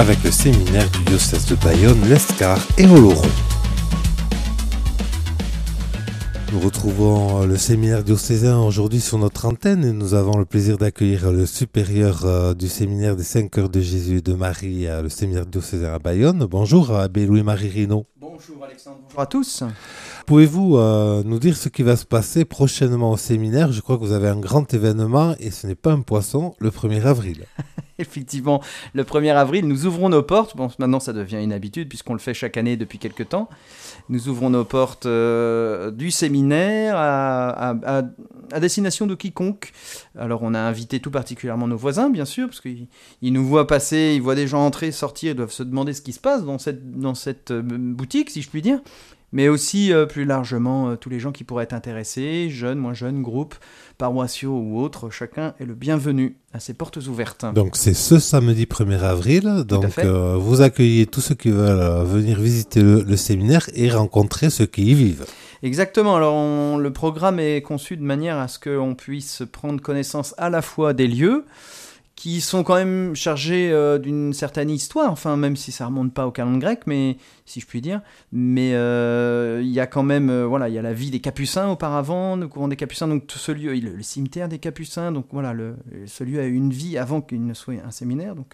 avec le séminaire du diocèse de Bayonne, l'Escar et Oloron. Nous retrouvons le séminaire diocésain aujourd'hui sur notre antenne et nous avons le plaisir d'accueillir le supérieur du séminaire des 5 Cœurs de Jésus et de Marie, le séminaire diocésain à Bayonne. Bonjour, abbé Louis-Marie Rinaud. Bonjour Alexandre, bonjour à tous. Pouvez-vous nous dire ce qui va se passer prochainement au séminaire ? Je crois que vous avez un grand événement et ce n'est pas un poisson, le 1er avril. Effectivement, le 1er avril, nous ouvrons nos portes. Bon, maintenant, ça devient une habitude puisqu'on le fait chaque année depuis quelques temps. Nous ouvrons nos portes du séminaire à destination de quiconque. Alors, on a invité tout particulièrement nos voisins, bien sûr, parce qu'ils nous voient passer, ils voient des gens entrer, sortir, ils doivent se demander ce qui se passe dans cette boutique, si je puis dire. Mais aussi, plus largement, tous les gens qui pourraient être intéressés, jeunes, moins jeunes, groupes, paroissiaux ou autres, chacun est le bienvenu à ces portes ouvertes. Donc c'est ce samedi 1er avril, donc vous accueillez tous ceux qui veulent venir visiter le séminaire et rencontrer ceux qui y vivent. Exactement, alors le programme est conçu de manière à ce qu'on puisse prendre connaissance à la fois des lieux, qui sont quand même chargés d'une certaine histoire, enfin même si ça remonte pas au calendrier grec, mais si je puis dire, mais il y a quand même, il y a la vie des Capucins auparavant, le couvent des Capucins, donc tout ce lieu, le cimetière des Capucins, donc voilà, ce lieu a eu une vie avant qu'il ne soit un séminaire, donc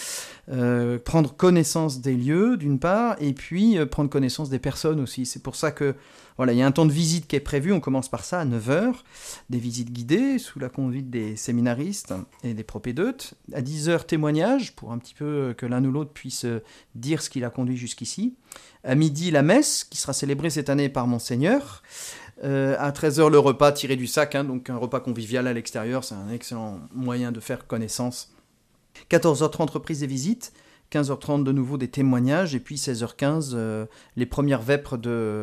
prendre connaissance des lieux d'une part, et puis prendre connaissance des personnes aussi. C'est pour ça que il y a un temps de visite qui est prévu, on commence par ça à 9h, des visites guidées sous la conduite des séminaristes et des propédeutes. À 10h, témoignage, pour un petit peu que l'un ou l'autre puisse dire ce qui l'a conduit jusqu'ici. À midi, la messe, qui sera célébrée cette année par Monseigneur. À 13h, le repas tiré du sac, donc un repas convivial à l'extérieur, c'est un excellent moyen de faire connaissance. 14h30, reprise des visites. 15h30 de nouveau des témoignages, et puis 16h15, les premières vêpres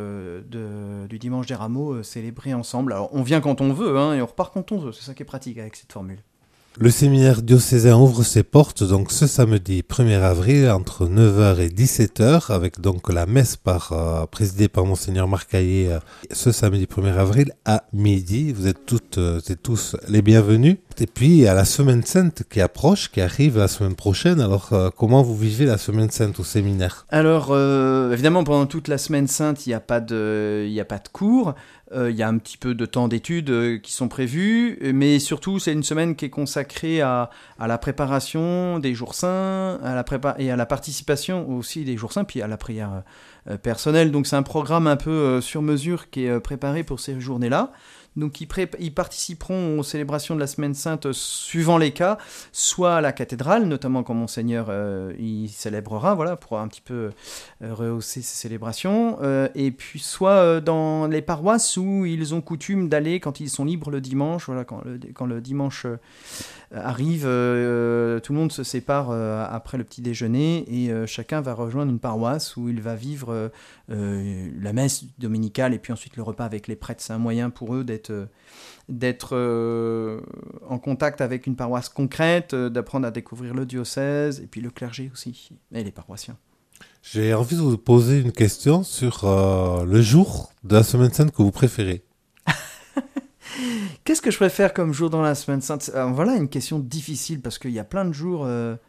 du dimanche des rameaux célébrées ensemble. Alors on vient quand on veut, et on repart quand on veut, c'est ça qui est pratique avec cette formule. Le séminaire diocésain ouvre ses portes donc ce samedi 1er avril entre 9h et 17h avec donc la messe présidée par Monseigneur Marc Caillé ce samedi 1er avril à midi. Vous êtes toutes et tous les bienvenus. Et puis à la Semaine Sainte qui approche, qui arrive la semaine prochaine. Alors comment vous vivez la Semaine Sainte au séminaire ? Alors évidemment pendant toute la Semaine Sainte il n'y a pas de cours. Il y a un petit peu de temps d'études qui sont prévus, mais surtout c'est une semaine qui est consacrée à la préparation des jours saints, et à la participation aussi des jours saints, puis à la prière personnelle. Donc c'est un programme un peu sur mesure qui est préparé pour ces journées-là. Donc ils participeront aux célébrations de la Semaine Sainte suivant les cas, soit à la cathédrale, notamment quand Monseigneur y célébrera, pour un petit peu rehausser ces célébrations, et puis soit dans les paroisses où ils ont coutume d'aller quand ils sont libres le dimanche, quand le dimanche arrive, tout le monde se sépare après le petit déjeuner et chacun va rejoindre une paroisse où il va vivre la messe dominicale et puis ensuite le repas avec les prêtres. C'est un moyen pour eux d'être en contact avec une paroisse concrète, d'apprendre à découvrir le diocèse et puis le clergé aussi, et les paroissiens. J'ai envie de vous poser une question sur le jour de la Semaine Sainte que vous préférez. Qu'est-ce que je préfère comme jour dans la Semaine Sainte ? Voilà une question difficile parce qu'il y a plein de jours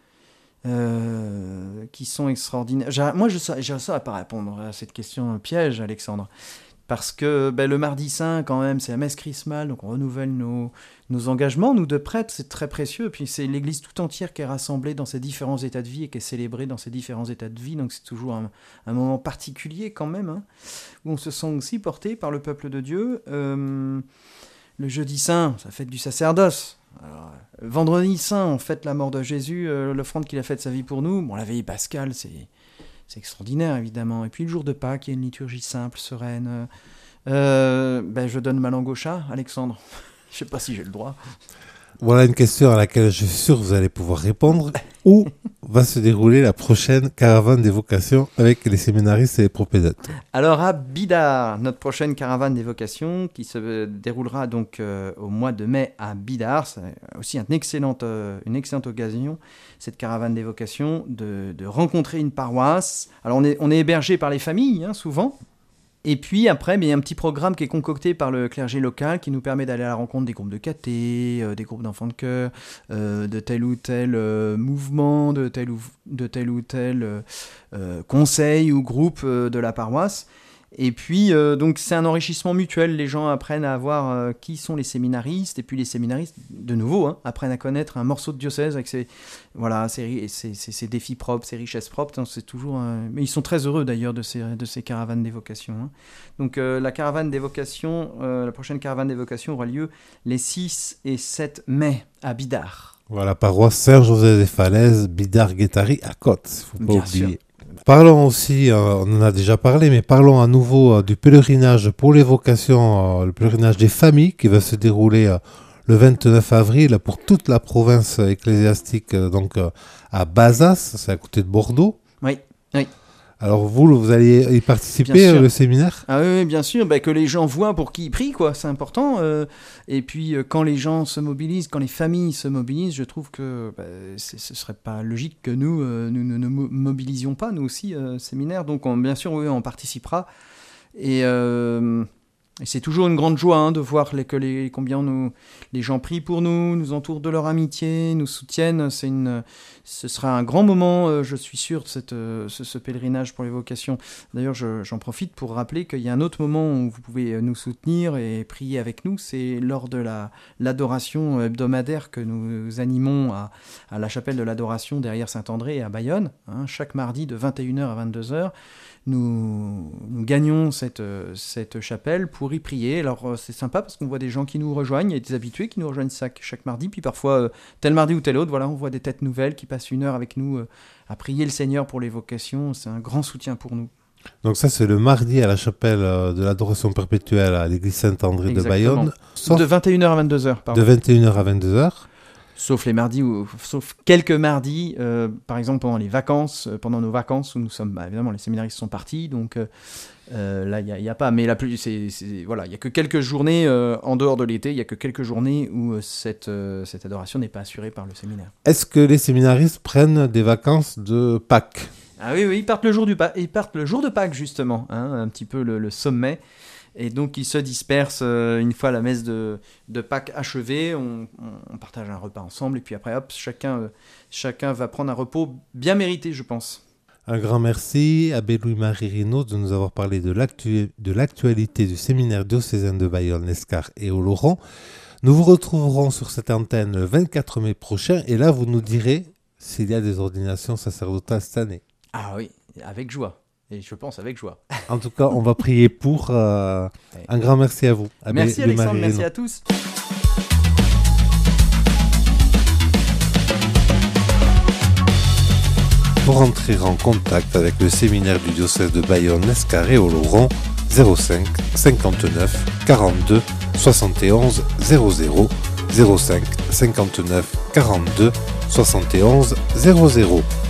qui sont extraordinaires. Moi, je ne saurais pas répondre à cette question piège, Alexandre. Parce que le mardi saint, quand même, c'est la messe chrismale, donc on renouvelle nos engagements. Nous, de prêtres, c'est très précieux. Et puis c'est l'Église tout entière qui est rassemblée dans ses différents états de vie et qui est célébrée dans ses différents états de vie. Donc c'est toujours un moment particulier quand même, où on se sent aussi porté par le peuple de Dieu. Le jeudi saint, ça fête du sacerdoce. Alors, vendredi saint, on fête la mort de Jésus, l'offrande qu'il a faite de sa vie pour nous. Bon, la veille pascale, c'est extraordinaire, évidemment. Et puis le jour de Pâques, il y a une liturgie simple, sereine. Je donne ma langue au chat, Alexandre. Je ne sais pas si j'ai le droit. Voilà une question à laquelle je suis sûr que vous allez pouvoir répondre. Où va se dérouler la prochaine caravane des vocations avec les séminaristes et les propédètes ? Alors à Bidart, notre prochaine caravane des vocations qui se déroulera donc au mois de mai à Bidart. C'est aussi une excellente occasion, cette caravane des vocations, de rencontrer une paroisse. Alors on est hébergé par les familles, souvent. Et puis après, il y a un petit programme qui est concocté par le clergé local qui nous permet d'aller à la rencontre des groupes de caté, des groupes d'enfants de chœur, de tel ou tel mouvement, de tel ou tel conseil ou groupe de la paroisse. Et puis, donc c'est un enrichissement mutuel. Les gens apprennent à voir qui sont les séminaristes, et puis les séminaristes, de nouveau, apprennent à connaître un morceau de diocèse avec ses défis propres, ses richesses propres. Donc, c'est toujours, mais ils sont très heureux d'ailleurs de ces caravanes des vocations. Donc la caravane des vocations, la prochaine caravane des vocations aura lieu les 6 et 7 mai à Bidart. Voilà, paroisse Saint-Joseph-des-Falaises, Bidart-Guétary à Côte, il ne faut pas oublier. Sûr. Parlons aussi, on en a déjà parlé, mais parlons à nouveau du pèlerinage pour les vocations, le pèlerinage des familles qui va se dérouler le 29 avril pour toute la province ecclésiastique, donc à Bazas, c'est à côté de Bordeaux. Oui. Alors vous allez y participer, le séminaire ? Ah oui, bien sûr, que les gens voient pour qui ils prient, quoi, c'est important. Et puis quand les gens se mobilisent, quand les familles se mobilisent, je trouve que ce serait pas logique que nous ne nous mobilisions pas, nous aussi, séminaire. Donc bien sûr, oui, on participera. Et c'est toujours une grande joie de voir combien les gens prient pour nous entourent de leur amitié, nous soutiennent. Ce sera un grand moment, je suis sûr, de ce pèlerinage pour les vocations. D'ailleurs, j'en profite pour rappeler qu'il y a un autre moment où vous pouvez nous soutenir et prier avec nous. C'est lors de l'adoration hebdomadaire que nous animons à la chapelle de l'adoration derrière Saint-André à Bayonne, chaque mardi de 21h à 22h. Nous gagnons cette chapelle pour y prier. Alors c'est sympa parce qu'on voit des gens qui nous rejoignent, il y a des habitués qui nous rejoignent chaque mardi, puis parfois tel mardi ou tel autre, voilà, on voit des têtes nouvelles qui passent une heure avec nous à prier le Seigneur pour les vocations. C'est un grand soutien pour nous. Donc ça c'est le mardi à la chapelle de l'adoration perpétuelle à l'église Saint-André de Bayonne. De 21h à 22h, pardon. De 21h à 22h. Sauf les mardis, sauf quelques mardis, par exemple pendant nos vacances où nous sommes, évidemment les séminaristes sont partis, donc là il y a pas, mais la plus, voilà, il y a que quelques journées en dehors de l'été, il y a que quelques journées où cette adoration n'est pas assurée par le séminaire. Est-ce que les séminaristes prennent des vacances de Pâques ? Ah oui, ils partent le jour de Pâques justement, un petit peu le sommet. Et donc ils se dispersent une fois la messe de Pâques achevée, on partage un repas ensemble et puis après hop, chacun va prendre un repos bien mérité, je pense. Un grand merci à Louis-Marie Rinaud de nous avoir parlé de l'actualité du séminaire diocésain de Bayonne, l'Escar et Oloron. Nous vous retrouverons sur cette antenne le 24 mai prochain et là vous nous direz s'il y a des ordinations sacerdotales cette année. Ah oui, avec joie. Et je pense avec joie. En tout cas, on va prier pour. Un grand merci à vous. Merci Alexandre, merci à tous. Pour entrer en contact avec le séminaire du diocèse de Bayonne, l'Escar et Oloron, 05 59 42 71 00 05 59 42 71 00.